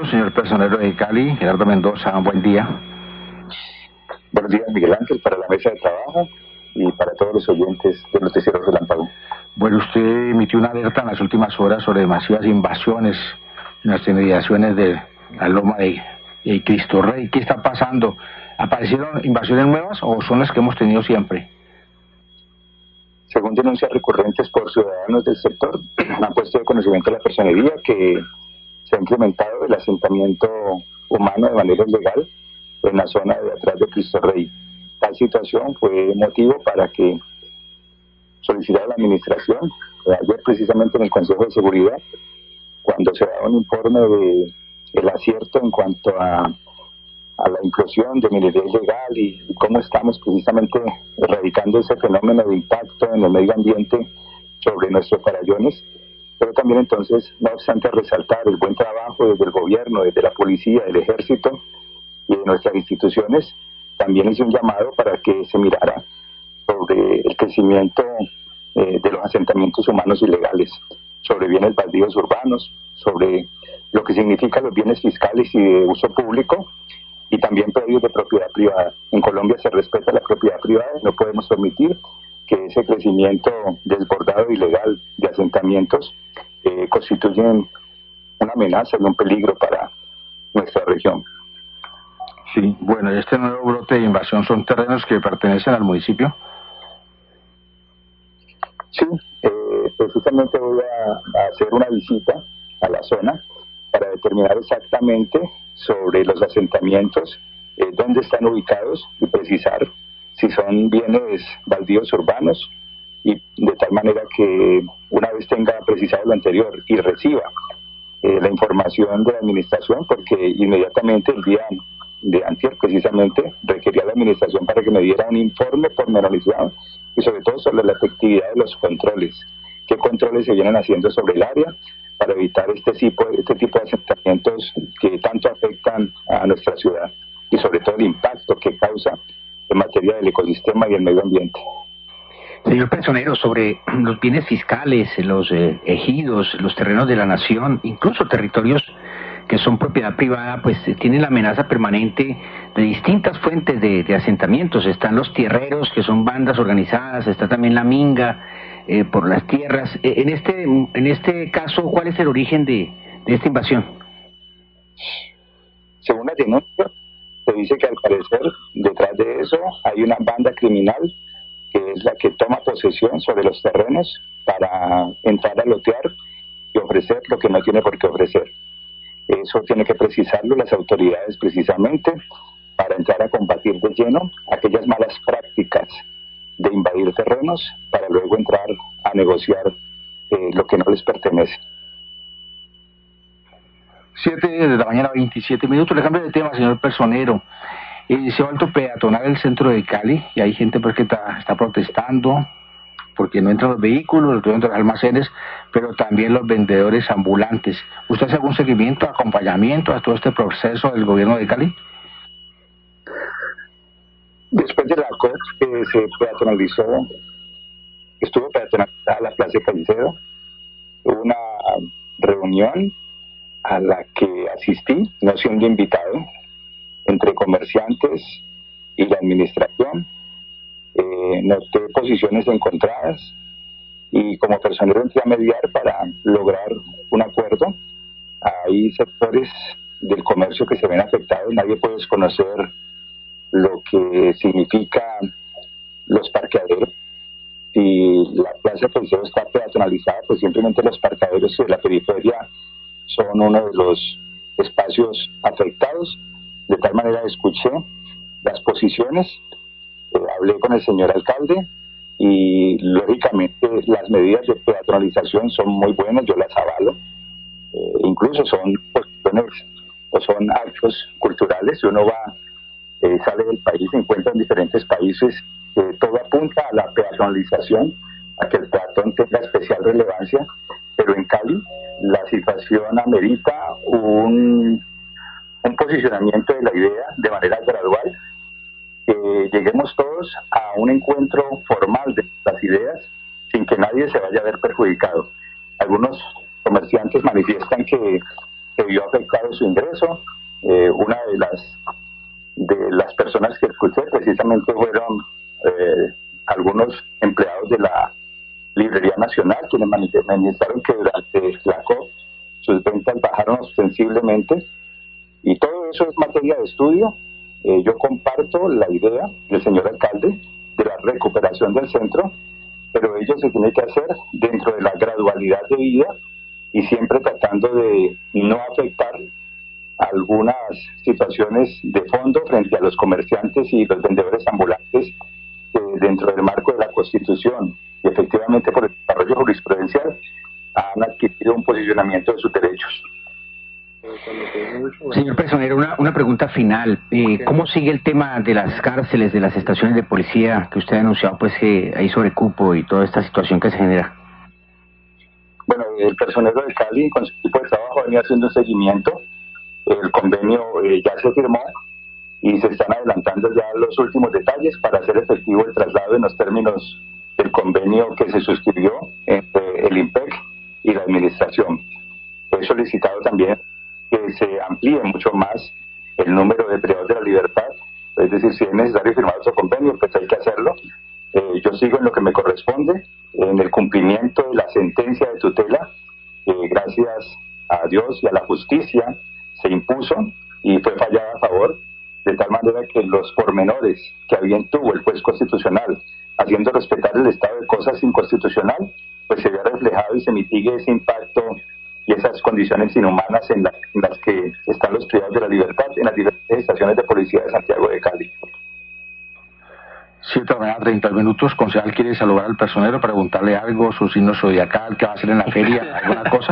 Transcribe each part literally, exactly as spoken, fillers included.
señor personero de Cali, Gerardo Mendoza, buen día. Buenos días, Miguel Ángel, para la mesa de trabajo y para todos los oyentes del Noticiero Relámpago. Bueno, usted emitió una alerta en las últimas horas sobre masivas invasiones en las inmediaciones de la Loma de, de Cristo Rey. ¿Qué está pasando? ¿Aparecieron invasiones nuevas o son las que hemos tenido siempre? Según denuncias recurrentes por ciudadanos del sector, han puesto de conocimiento a la personería que se ha incrementado el asentamiento humano de manera ilegal en la zona de atrás de Cristo Rey. Tal situación fue motivo para que solicitara la administración, ayer precisamente en el Consejo de Seguridad, cuando se daba un informe de el acierto en cuanto a, a la inclusión de minería ilegal y, y cómo estamos precisamente erradicando ese fenómeno de impacto en el medio ambiente sobre nuestros farallones, pero también entonces, no obstante resaltar el buen trabajo desde el gobierno, desde la policía, del ejército y de nuestras instituciones, también hice un llamado para que se mirara sobre el crecimiento eh, de los asentamientos humanos ilegales, sobre bienes baldíos urbanos, sobre lo que significan los bienes fiscales y de uso público, y también predios de propiedad privada. En Colombia se respeta la propiedad privada y no podemos permitir que ese crecimiento desbordado e ilegal de asentamientos eh, constituyen una amenaza y un peligro para nuestra región. Sí, bueno, este nuevo brote de invasión son terrenos que pertenecen al municipio. Sí, eh, precisamente voy a, a hacer una visita a la zona para determinar exactamente sobre los asentamientos, eh, dónde están ubicados y precisar si son bienes baldíos urbanos, y de tal manera que una vez tenga precisado lo anterior y reciba eh, la información de la administración, porque inmediatamente el día de antier precisamente requería la administración para que me diera un informe pormenorizado y sobre todo sobre la efectividad de los controles, qué controles se vienen haciendo sobre el área para evitar este tipo, este tipo de asentamientos que tanto afectan a nuestra ciudad y sobre todo el impacto que causa en materia del ecosistema y el medio ambiente. Señor personero, sobre los bienes fiscales, los eh, ejidos, los terrenos de la nación, incluso territorios que son propiedad privada, pues eh, tienen la amenaza permanente de distintas fuentes de, de asentamientos. Están los tierreros, que son bandas organizadas, está también la minga eh, por las tierras. Eh, en este en este caso, ¿cuál es el origen de, de esta invasión? Según la denuncia, se dice que al parecer detrás de eso hay una banda criminal que es la que toma posesión sobre los terrenos para entrar a lotear y ofrecer lo que no tiene por qué ofrecer. Eso tiene que precisarlo las autoridades precisamente para entrar a combatir de lleno aquellas malas prácticas de invadir terrenos para luego entrar a negociar eh, lo que no les pertenece. Siete de la mañana, veintisiete minutos. Le cambio de tema, señor personero. Eh, se ha vuelto peatonal el centro de Cali y hay gente pues, que está, está protestando porque no entran los vehículos, no entran los almacenes, pero también los vendedores ambulantes. ¿Usted hace algún seguimiento, acompañamiento a todo este proceso del gobierno de Cali? Después de la C O P que se peatonalizó, estuvo peatonalizada la Plaza de Caicedo, hubo una reunión a la que asistí, no siendo invitado, entre comerciantes y la administración. Eh, noté posiciones encontradas y como personero entré a mediar para lograr un acuerdo. Hay sectores del comercio que se ven afectados, nadie puede desconocer lo que significa los parqueaderos. Si la plaza de Caicedo está peatonalizada, pues simplemente los parqueaderos de la periferia son uno de los espacios afectados. De tal manera escuché las posiciones, eh, hablé con el señor alcalde y lógicamente las medidas de peatonalización son muy buenas, yo las avalo. Eh, incluso son posiciones o son actos culturales. Si uno va, eh, sale del país, se encuentra en diferentes países, eh, todo apunta a la peatonalización, a que el peatón tenga especial relevancia, pero en Cali la situación amerita un, un posicionamiento de la idea de manera gradual, que lleguemos todos a un encuentro formal de las ideas sin que nadie se vaya a ver perjudicado. Algunos comerciantes manifiestan que se vio afectado su ingreso. Eh, una de las de las personas que escuché precisamente fueron eh, algunos empleados de la Librería Nacional, quienes manifestaron que durante la C O P sus ventas bajaron ostensiblemente, y todo eso es materia de estudio. Eh, yo comparto la idea del señor alcalde de la recuperación del centro, pero ello se tiene que hacer dentro de la gradualidad de vida y siempre tratando de no afectar algunas situaciones de fondo frente a los comerciantes y los vendedores ambulantes que dentro del marco de la Constitución y efectivamente por el desarrollo jurisprudencial han adquirido un posicionamiento de sus derechos. Señor Personero, una, una pregunta final. Eh, ¿Cómo sigue el tema de las cárceles, de las estaciones de policía que usted ha anunciado, pues que hay sobrecupo y toda esta situación que se genera? Bueno, el personero de Cali con su equipo de trabajo venía haciendo un seguimiento. El convenio eh, ya se firmó y se están adelantando ya los últimos detalles para hacer efectivo el traslado en los términos del convenio que se suscribió entre el IMPEC y la administración. He solicitado también que se amplíe mucho más el número de privados de la libertad, es decir, si es necesario firmar otro convenio, pues hay que hacerlo. Eh, yo sigo en lo que me corresponde, en el cumplimiento de la sentencia de tutela, que eh, gracias a Dios y a la justicia se impuso y fue fallada a favor, de tal manera que los pormenores que bien tuvo el juez constitucional haciendo respetar el estado de cosas inconstitucional, pues se vea reflejado y se mitigue ese impacto y esas condiciones inhumanas en, la, en las que están los privados de la libertad en las diferentes estaciones de policía de Santiago de Cali. siete de la mañana, treinta minutos. Concejal, ¿quiere saludar al personero, preguntarle algo, su signo zodiacal, qué va a hacer en la feria, alguna cosa?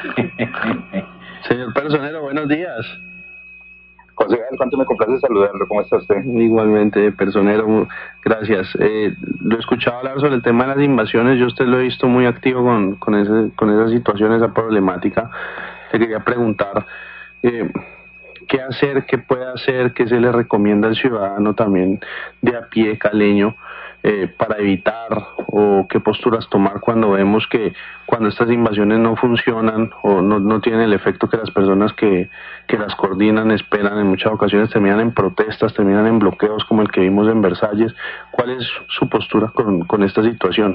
Señor personero, buenos días. Concejal, ¿cuánto me complace saludarlo? ¿Cómo está usted? Igualmente, personero, gracias. Eh, lo he escuchado hablar sobre el tema de las invasiones. Yo usted lo he visto muy activo con, con, ese, con esa situación, esa problemática. Le quería preguntar, eh, ¿qué hacer, qué puede hacer, qué se le recomienda al ciudadano también de a pie caleño eh, para evitar, o qué posturas tomar cuando vemos que cuando estas invasiones no funcionan o no, no tienen el efecto que las personas que, que las coordinan esperan? En muchas ocasiones terminan en protestas, terminan en bloqueos como el que vimos en Versalles. ¿Cuál es su postura con, con esta situación?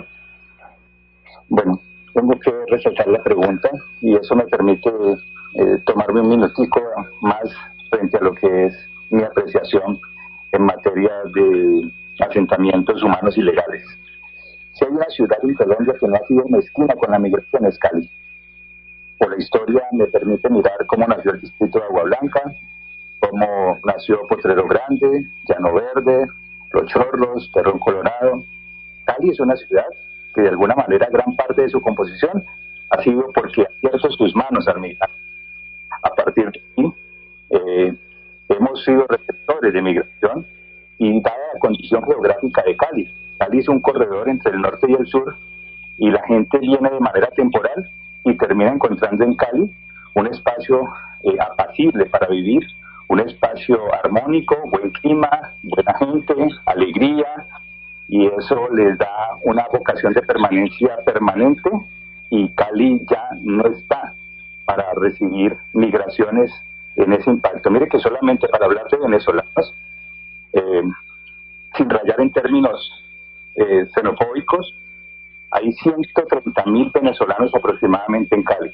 Bueno, tengo que resaltar la pregunta y eso me permite eh, tomarme un minutico más frente a lo que es mi apreciación en materia de asentamientos humanos ilegales. Si hay una ciudad en Colombia que no ha sido mezquina con la migración, es Cali. Por la historia me permite mirar cómo nació el distrito de Agua Blanca, cómo nació Potrero Grande, Llano Verde, Los Chorros, Terrón Colorado. Cali es una ciudad que de alguna manera gran parte de su composición ha sido porque ha abierto sus manos al migrar. A partir de aquí, eh, hemos sido receptores de migración y dada la condición geográfica de Cali, Cali es un corredor entre el norte y el sur y la gente viene de manera temporal y termina encontrando en Cali un espacio eh, apacible para vivir, un espacio armónico, buen clima, buena gente, alegría, y eso les da una vocación de permanencia permanente, y Cali ya no está para recibir migraciones en ese impacto. Mire que solamente para hablar de venezolanos, eh, sin rayar en términos eh, xenofóbicos, hay ciento treinta mil venezolanos aproximadamente en Cali.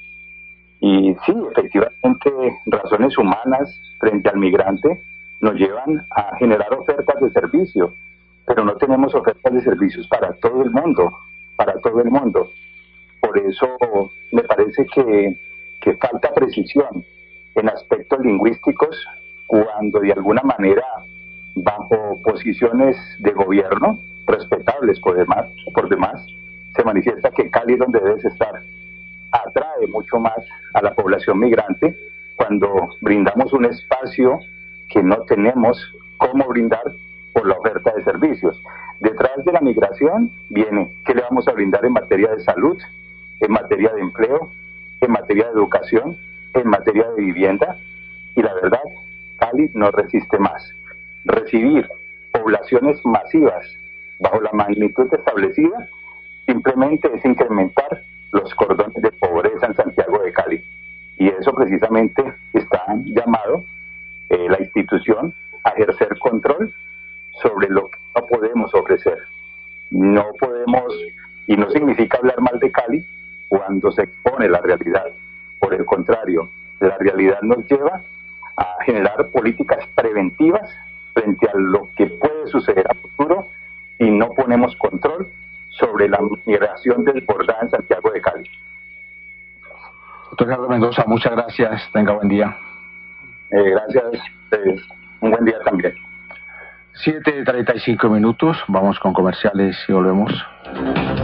Y sí, efectivamente, razones humanas frente al migrante nos llevan a generar ofertas de servicio, pero no tenemos ofertas de servicios para todo el mundo, para todo el mundo. Por eso me parece que, que falta precisión en aspectos lingüísticos cuando de alguna manera, bajo posiciones de gobierno respetables por demás, por demás se manifiesta que Cali es donde debes estar. Atrae mucho más a la población migrante cuando brindamos un espacio que no tenemos cómo brindar por la oferta de servicios. Detrás de la migración viene qué le vamos a brindar en materia de salud, en materia de empleo, en materia de educación, en materia de vivienda, y la verdad, Cali no resiste más. Recibir poblaciones masivas bajo la magnitud establecida simplemente es incrementar los cordones de pobreza en Santiago de Cali. Y eso precisamente está llamado eh, la institución a ejercer control sobre lo que no podemos ofrecer. No podemos, y no significa hablar mal de Cali cuando se expone la realidad. Por el contrario, la realidad nos lleva a generar políticas preventivas frente a lo que puede suceder a futuro si no ponemos control sobre la migración desbordada en Santiago de Cali. Doctor Gerardo Mendoza, muchas gracias. Tenga buen día. Eh, gracias. Eh, un buen día también. siete treinta y cinco minutos. Vamos con comerciales y volvemos.